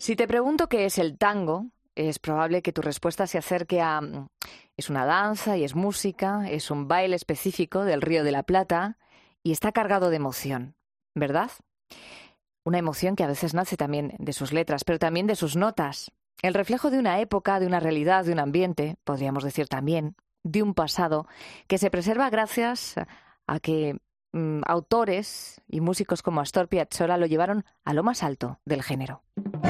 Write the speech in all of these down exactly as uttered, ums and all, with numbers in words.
Si te pregunto qué es el tango, es probable que tu respuesta se acerque a... Es una danza y es música, es un baile específico del Río de la Plata y está cargado de emoción, ¿verdad? Una emoción que a veces nace también de sus letras, pero también de sus notas. El reflejo de una época, de una realidad, de un ambiente, podríamos decir también, de un pasado, que se preserva gracias a que mm, autores y músicos como Astor Piazzolla lo llevaron a lo más alto del género.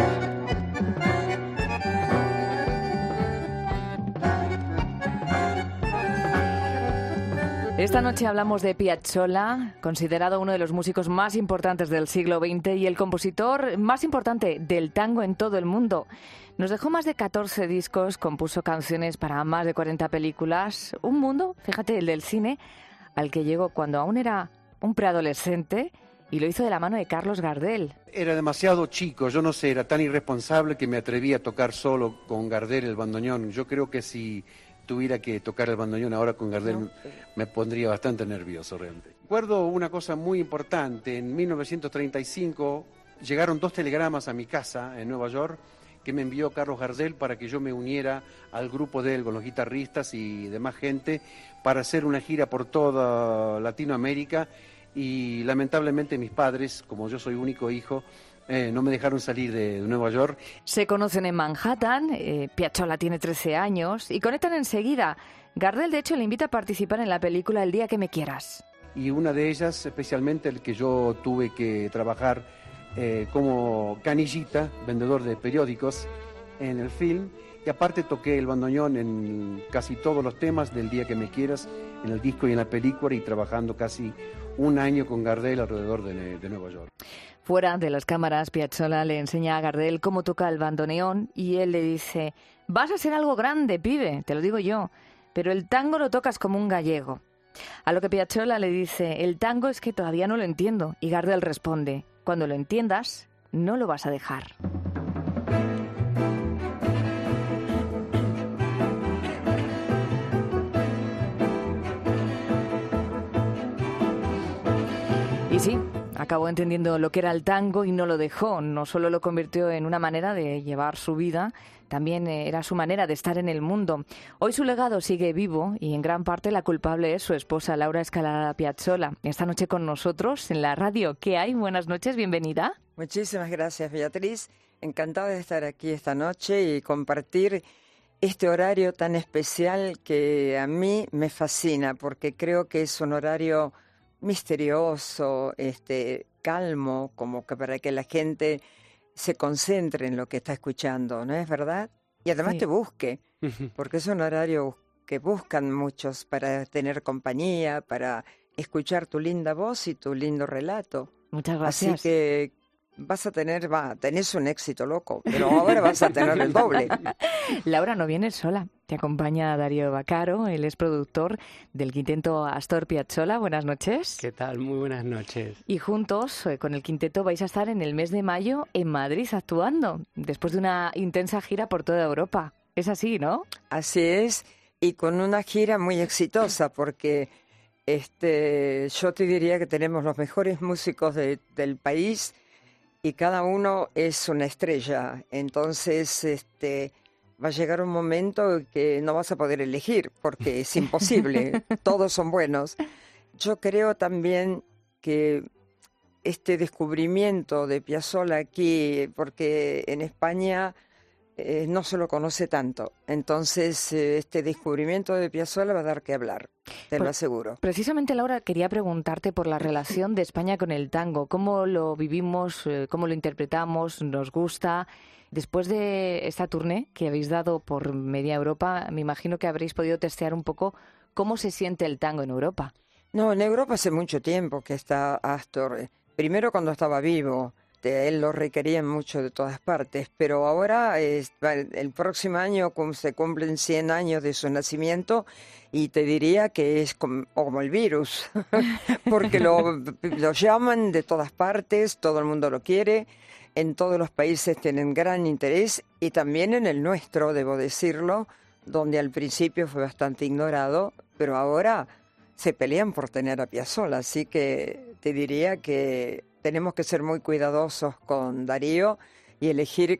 Esta noche hablamos de Piazzolla, considerado uno de los músicos más importantes del siglo veinte y el compositor más importante del tango en todo el mundo. Nos dejó más de catorce discos, compuso canciones para más de cuarenta películas. Un mundo, fíjate, el del cine, al que llegó cuando aún era un preadolescente y lo hizo de la mano de Carlos Gardel. Era demasiado chico, yo no sé, era tan irresponsable que me atreví a tocar solo con Gardel el bandoneón. Yo creo que si tuviera que tocar el bandoneón ahora con Gardel no. me pondría bastante nervioso realmente. Recuerdo una cosa muy importante, en mil novecientos treinta y cinco llegaron dos telegramas a mi casa en Nueva York que me envió Carlos Gardel para que yo me uniera al grupo de él con los guitarristas y demás gente para hacer una gira por toda Latinoamérica y lamentablemente mis padres, como yo soy único hijo, Eh, no me dejaron salir de, de Nueva York. Se conocen en Manhattan, eh, Piazzolla tiene trece años y conectan enseguida. Gardel, de hecho, le invita a participar en la película El día que me quieras. Y una de ellas, especialmente el que yo tuve que trabajar eh, como canillita, vendedor de periódicos en el film, y aparte toqué el bandoneón en casi todos los temas del Día que me quieras, en el disco y en la película, y trabajando casi un año con Gardel alrededor de, de Nueva York. Fuera de las cámaras, Piazzolla le enseña a Gardel cómo toca el bandoneón y él le dice: vas a ser algo grande, pibe, te lo digo yo, pero el tango lo tocas como un gallego. A lo que Piazzolla le dice: el tango es que todavía no lo entiendo. Y Gardel responde: cuando lo entiendas, no lo vas a dejar. Y sí, acabó entendiendo lo que era el tango y no lo dejó. No solo lo convirtió en una manera de llevar su vida, también era su manera de estar en el mundo. Hoy su legado sigue vivo y en gran parte la culpable es su esposa Laura Escalada Piazzolla. Esta noche con nosotros en la radio. ¿Qué hay? Buenas noches, bienvenida. Muchísimas gracias, Beatriz. Encantada de estar aquí esta noche y compartir este horario tan especial que a mí me fascina, porque creo que es un horario misterioso, este, calmo, como que para que la gente se concentre en lo que está escuchando, ¿no es verdad? Y además sí. te busque, porque es un horario que buscan muchos para tener compañía, para escuchar tu linda voz y tu lindo relato. Muchas gracias. Así que vas a tener, va, tenés un éxito loco, pero ahora vas a tener el doble. Laura, no vienes sola. Te acompaña Darío Vaccaro, él es productor del quinteto Astor Piazzolla. Buenas noches. ¿Qué tal? Muy buenas noches. Y juntos, eh, con el quinteto, vais a estar en el mes de mayo en Madrid actuando, después de una intensa gira por toda Europa. Es así, ¿no? Así es, y con una gira muy exitosa, porque este, yo te diría que tenemos los mejores músicos de, del país y cada uno es una estrella. Entonces, este, va a llegar un momento que no vas a poder elegir porque es imposible. Todos son buenos. Yo creo también que este descubrimiento de Piazzolla aquí, porque en España eh, no se lo conoce tanto. Entonces, eh, este descubrimiento de Piazzolla va a dar que hablar, te lo aseguro. Precisamente, Laura, quería preguntarte por la relación de España con el tango. ¿Cómo lo vivimos? ¿Cómo lo interpretamos? ¿Nos gusta? Después de esta tournée que habéis dado por media Europa, me imagino que habréis podido testear un poco cómo se siente el tango en Europa. No, en Europa hace mucho tiempo que está Astor. Primero cuando estaba vivo, él lo requería mucho de todas partes, pero ahora es, el próximo año se cumplen cien años de su nacimiento y te diría que es como, como el virus, porque lo, lo llaman de todas partes, todo el mundo lo quiere. En todos los países tienen gran interés y también en el nuestro, debo decirlo, donde al principio fue bastante ignorado, pero ahora se pelean por tener a Piazzolla, así que te diría que tenemos que ser muy cuidadosos con Darío y elegir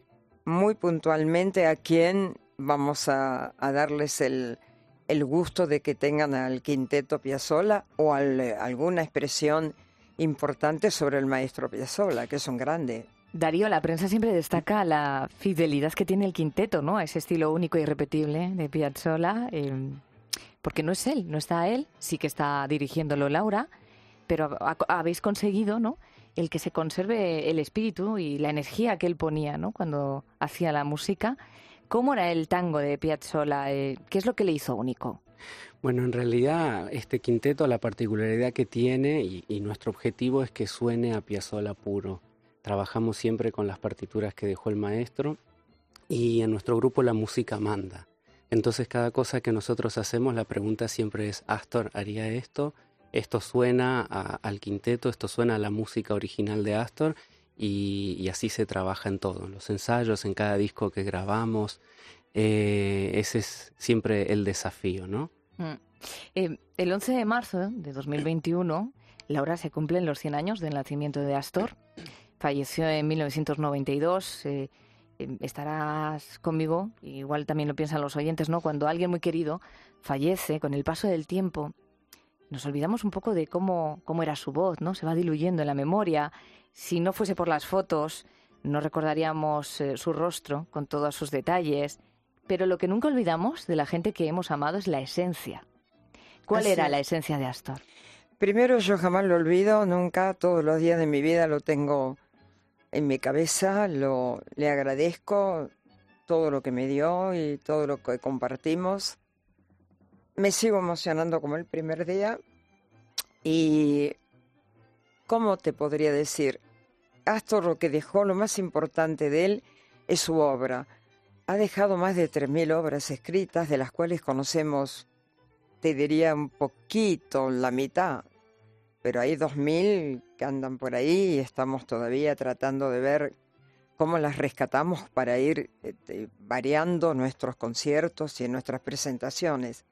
muy puntualmente a quién vamos a, a darles el, el gusto de que tengan al quinteto Piazzolla o al, alguna expresión importante sobre el maestro Piazzolla, que es un grande. Darío, la prensa siempre destaca la fidelidad que tiene el quinteto, ¿no? A ese estilo único e irrepetible de Piazzolla, eh, porque no es él, no está él, sí que está dirigiéndolo Laura, pero ha, habéis conseguido, ¿no?, el que se conserve el espíritu y la energía que él ponía, ¿no?, cuando hacía la música. ¿Cómo era el tango de Piazzolla? Eh, ¿Qué es lo que le hizo único? Bueno, en realidad este quinteto, la particularidad que tiene y, y nuestro objetivo es que suene a Piazzolla puro. Trabajamos siempre con las partituras que dejó el maestro y en nuestro grupo la música manda. Entonces cada cosa que nosotros hacemos, la pregunta siempre es: ¿Astor haría esto? Esto suena a, al quinteto, esto suena a la música original de Astor, y, y así se trabaja en todo, en los ensayos, en cada disco que grabamos. Eh, ese es siempre el desafío, ¿no? Mm. Eh, el once de marzo de dos mil veintiuno, Laura, se cumplen los cien años del nacimiento de Astor. Falleció en mil novecientos noventa y dos. Eh, eh, estarás conmigo, igual también lo piensan los oyentes, ¿no? Cuando alguien muy querido fallece, con el paso del tiempo, nos olvidamos un poco de cómo, cómo era su voz, ¿no? Se va diluyendo en la memoria. Si no fuese por las fotos, no recordaríamos eh, su rostro con todos sus detalles. Pero lo que nunca olvidamos de la gente que hemos amado es la esencia. ¿Cuál Así era es. la esencia de Astor? Primero, yo jamás lo olvido, nunca, todos los días de mi vida lo tengo en mi cabeza, lo, le agradezco todo lo que me dio y todo lo que compartimos. Me sigo emocionando como el primer día. Y, ¿cómo te podría decir? Astor, lo que dejó, lo más importante de él es su obra. Ha dejado más de tres mil obras escritas, de las cuales conocemos, te diría, un poquito, la mitad. Pero hay dos mil que andan por ahí y estamos todavía tratando de ver cómo las rescatamos para ir este, variando nuestros conciertos y nuestras presentaciones.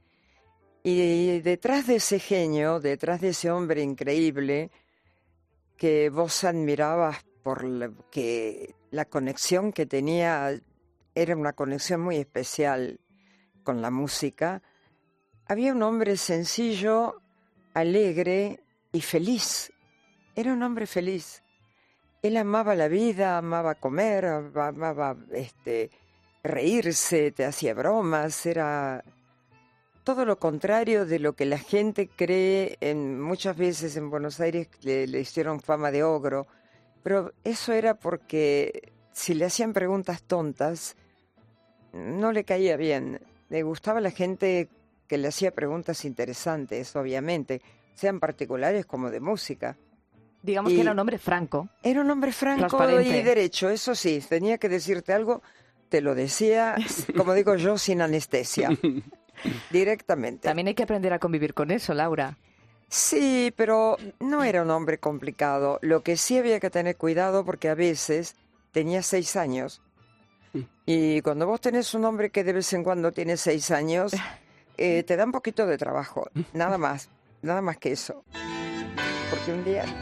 Y detrás de ese genio, detrás de ese hombre increíble que vos admirabas por la, que la conexión que tenía, era una conexión muy especial con la música, había un hombre sencillo, alegre y feliz. Era un hombre feliz. Él amaba la vida, amaba comer, amaba este, reírse, te hacía bromas, era todo lo contrario de lo que la gente cree. En, muchas veces en Buenos Aires le, le hicieron fama de ogro, pero eso era porque si le hacían preguntas tontas, no le caía bien. Le gustaba a la gente que le hacía preguntas interesantes, obviamente, sean particulares como de música. Digamos y que era un hombre franco. Era un hombre franco transparente. Y derecho, eso sí, tenía que decirte algo, te lo decía, como digo yo, sin anestesia, directamente. También hay que aprender a convivir con eso, Laura. Sí, pero no era un hombre complicado. Lo que sí había que tener cuidado, porque a veces tenía seis años. Y cuando vos tenés un hombre que de vez en cuando tiene seis años, eh, te da un poquito de trabajo, nada más, nada más que eso. Porque un día...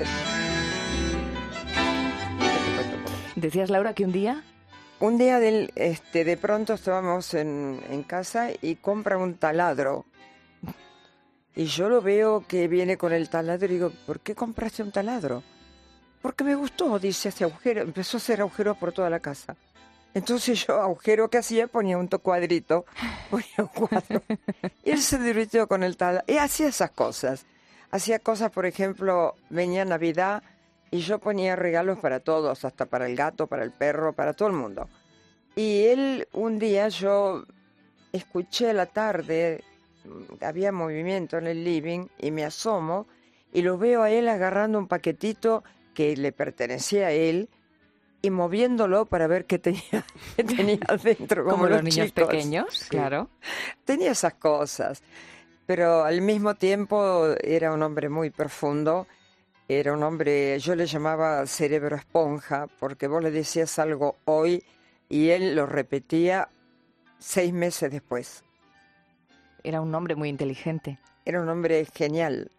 Decías, Laura, que un día... Un día del, este, de pronto estábamos en, en casa y compra un taladro. Y yo lo veo que viene con el taladro y digo, ¿por qué compraste un taladro? Porque me gustó, dice, hace agujero. Empezó a hacer agujeros por toda la casa. Entonces yo, agujero que hacía, ponía un cuadrito, ponía un cuadro. Y él se divirtió con el taladro. Y hacía esas cosas. Hacía cosas, por ejemplo, venía Navidad y yo ponía regalos para todos, hasta para el gato, para el perro, para todo el mundo. Y él, un día yo escuché a la tarde, había movimiento en el living, y me asomo y lo veo a él agarrando un paquetito que le pertenecía a él y moviéndolo para ver qué tenía, qué tenía adentro, como, como los, los niños chicos. pequeños, Sí. Claro. Tenía esas cosas, pero al mismo tiempo era un hombre muy profundo. Era un hombre, yo le llamaba cerebro esponja, porque vos le decías algo hoy y él lo repetía seis meses después. Era un hombre muy inteligente. Era un hombre genial,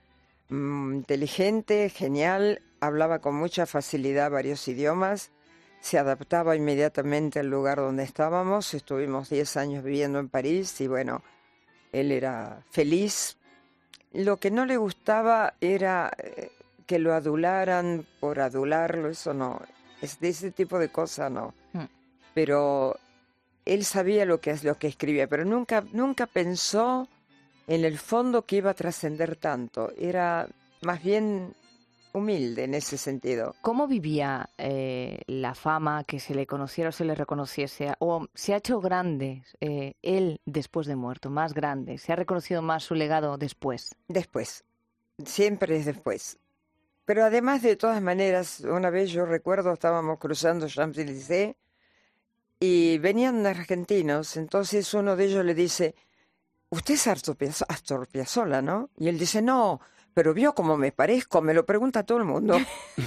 mm, inteligente, genial, hablaba con mucha facilidad varios idiomas se adaptaba inmediatamente al lugar donde estábamos. Estuvimos diez años viviendo en París y bueno, él era feliz. Lo que no le gustaba era eh, que lo adularan por adularlo, eso no, es de ese tipo de cosas no. Mm. Pero él sabía lo que es lo que escribía, pero nunca, nunca pensó en el fondo que iba a trascender tanto. Era más bien humilde en ese sentido. ¿Cómo vivía eh, la fama, que se le conociera o se le reconociese? ¿O se ha hecho grande eh, él después de muerto, más grande? ¿Se ha reconocido más su legado después? Después, siempre es después. Pero además, de todas maneras, una vez yo recuerdo, estábamos cruzando Champs-Élysées y venían argentinos, entonces uno de ellos le dice, usted es Astor Piazzolla, ¿no? Y él dice, no, pero vio cómo me parezco, me lo pregunta todo el mundo.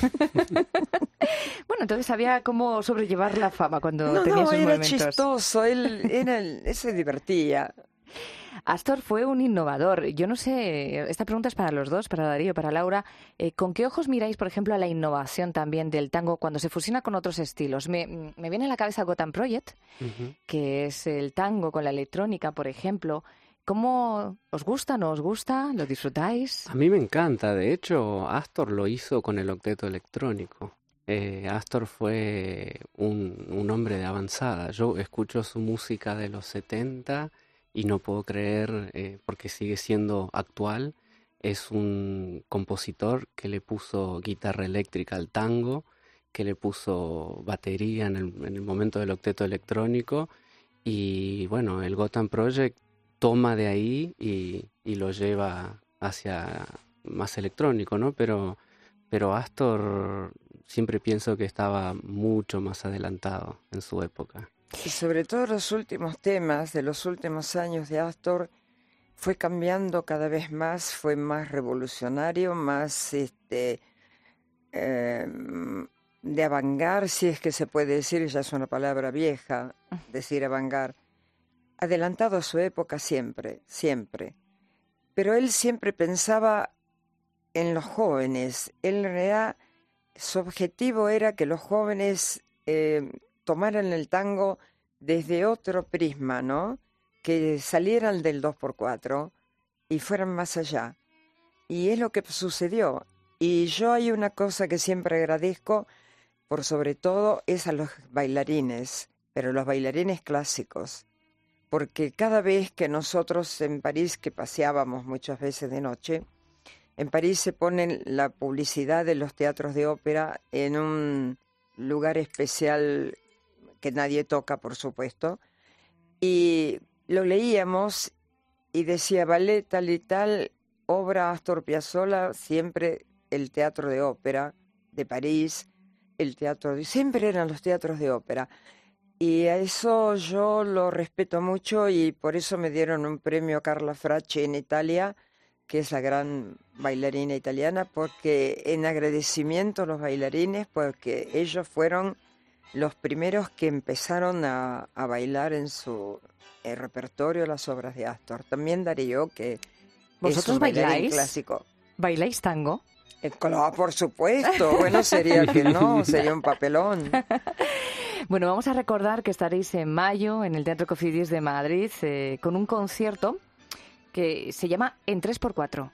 Bueno, entonces sabía cómo sobrellevar la fama cuando no, tenía no, sus era momentos. Chistoso, él, era, él se divertía. Astor fue un innovador. Yo no sé, esta pregunta es para los dos, para Darío, para Laura. Eh, ¿Con qué ojos miráis, por ejemplo, a la innovación también del tango cuando se fusiona con otros estilos? Me, me viene a la cabeza Gotham Project, uh-huh. que es el tango con la electrónica, por ejemplo. ¿Cómo os gusta, no os gusta? ¿Lo disfrutáis? A mí me encanta. De hecho, Astor lo hizo con el octeto electrónico. Eh, Astor fue un, un hombre de avanzada. Yo escucho su música de los setenta y no puedo creer, eh, porque sigue siendo actual. Es un compositor que le puso guitarra eléctrica al tango, que le puso batería en el, en el momento del octeto electrónico. Y bueno, el Gotham Project toma de ahí y, y lo lleva hacia más electrónico, ¿no? Pero, pero Astor siempre pienso que estaba mucho más adelantado en su época. Y sobre todo los últimos temas de los últimos años de Astor fue cambiando cada vez más, fue más revolucionario, más este eh, de avant-garde, si es que se puede decir, ya es una palabra vieja, decir avant-garde. Adelantado a su época siempre, siempre. Pero él siempre pensaba en los jóvenes. Él, en realidad, su objetivo era que los jóvenes eh, tomaran el tango desde otro prisma, ¿no? Que salieran del dos por cuatro y fueran más allá. Y es lo que sucedió. Y yo hay una cosa que siempre agradezco, por sobre todo, es a los bailarines, pero los bailarines clásicos. Porque cada vez que nosotros en París, que paseábamos muchas veces de noche, en París se ponen la publicidad de los teatros de ópera en un lugar especial que nadie toca, por supuesto, y lo leíamos y decía ballet tal y tal, obra Astor Piazzolla, siempre el teatro de ópera de París, el teatro de... siempre eran los teatros de ópera. Y a eso yo lo respeto mucho y por eso me dieron un premio a Carla Fracci en Italia, que es la gran bailarina italiana, porque en agradecimiento a los bailarines, porque ellos fueron los primeros que empezaron a, a bailar en su el repertorio las obras de Astor. También Darío, que ¿vosotros es un bailarín bailáis? Clásico. ¿Bailáis tango? Eh, claro, por supuesto. Bueno, sería que no, sería un papelón. Bueno, vamos a recordar que estaréis en mayo en el Teatro Cofidis de Madrid eh, con un concierto que se llama En tres por cuatro.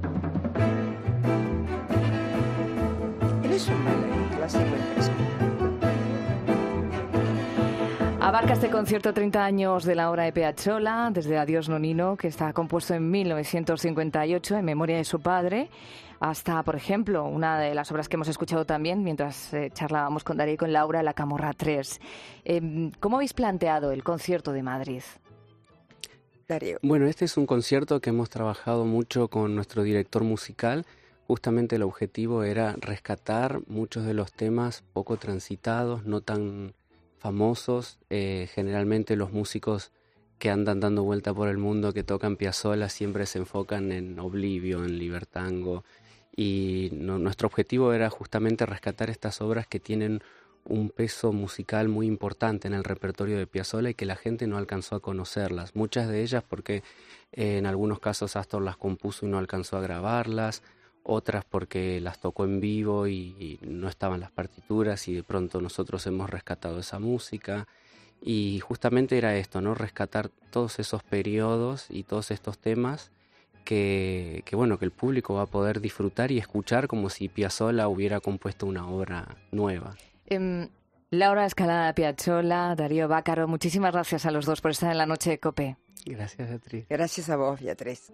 Él es un bailarín clásico impresionante. Abarca este concierto treinta años de la obra de Piazzolla, desde Adiós Nonino, que está compuesto en mil novecientos cincuenta y ocho en memoria de su padre, hasta, por ejemplo, una de las obras que hemos escuchado también mientras eh, charlábamos con Darío y con Laura, La Camorra tres. Eh, ¿Cómo habéis planteado el concierto de Madrid? Darío. Bueno, este es un concierto que hemos trabajado mucho con nuestro director musical. Justamente el objetivo era rescatar muchos de los temas poco transitados, no tan famosos. Eh, generalmente los músicos que andan dando vuelta por el mundo, que tocan Piazzolla, siempre se enfocan en Oblivio, en Libertango. Y no, nuestro objetivo era justamente rescatar estas obras que tienen un peso musical muy importante en el repertorio de Piazzolla y que la gente no alcanzó a conocerlas. Muchas de ellas porque eh, en algunos casos Astor las compuso y no alcanzó a grabarlas, otras porque las tocó en vivo y, y no estaban las partituras y de pronto nosotros hemos rescatado esa música. Y justamente era esto, ¿no? Rescatar todos esos periodos y todos estos temas que, que, bueno, que el público va a poder disfrutar y escuchar como si Piazzolla hubiera compuesto una obra nueva. Um, Laura Escalada Piazzolla, Darío Bácaro, muchísimas gracias a los dos por estar en la noche de COPE. Gracias, Beatriz. Gracias a vos, Beatriz.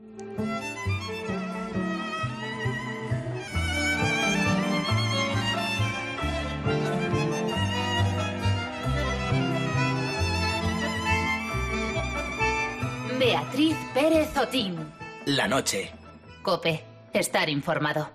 Beatriz Pérez Otín. La noche. COPE. Estar informado.